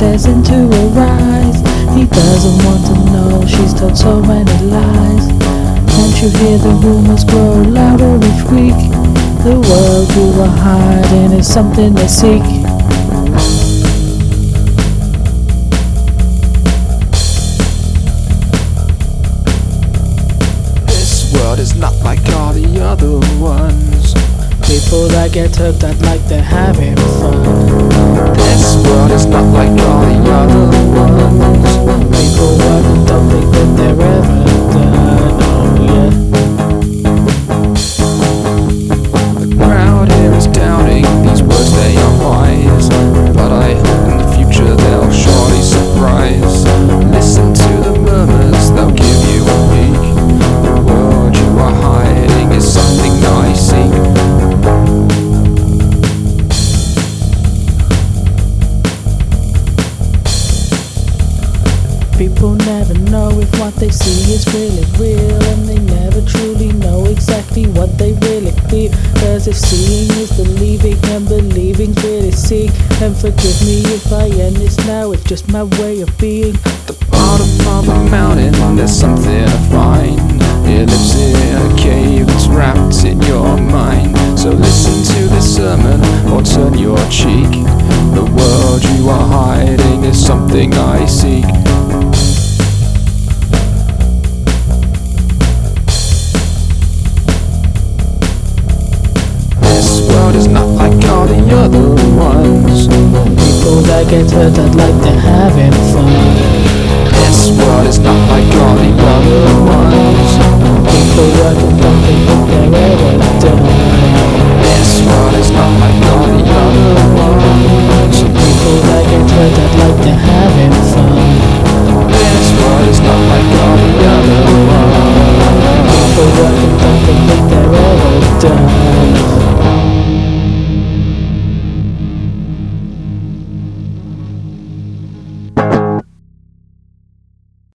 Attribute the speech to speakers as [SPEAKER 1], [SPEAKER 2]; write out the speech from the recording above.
[SPEAKER 1] stares into her eyes. He doesn't want to know, she's told so many lies. Can't you hear the rumors grow louder each week? The world you are hiding is something they seek.
[SPEAKER 2] This world is not like all the other ones.
[SPEAKER 1] People that get hooked act like they're having fun.
[SPEAKER 2] This world is not like all the other ones.
[SPEAKER 1] People work and don't think that they're ever done. Oh yeah.
[SPEAKER 2] The crowd here is doubting these words, they are wise, but I hope in the future they'll surely surprise. Listen to the murmurs, they'll give you a peek. The world you are hiding is something I seek.
[SPEAKER 1] People never know if what they see is really real, and they never truly know exactly what they really feel. Cause if seeing is believing and believing's really seeing, and forgive me if I end this now, it's just my way of being.
[SPEAKER 2] The bottom of a mountain, there's something to find. It lives in a cave that's wrapped in your mind. So listen to this sermon or turn your cheek. The world you are hiding is something I seek. This world is not like all the other ones.
[SPEAKER 1] People that get hurt act like they're having fun.
[SPEAKER 2] This world is not like all the other ones.
[SPEAKER 1] People work and don't think that they're ever done.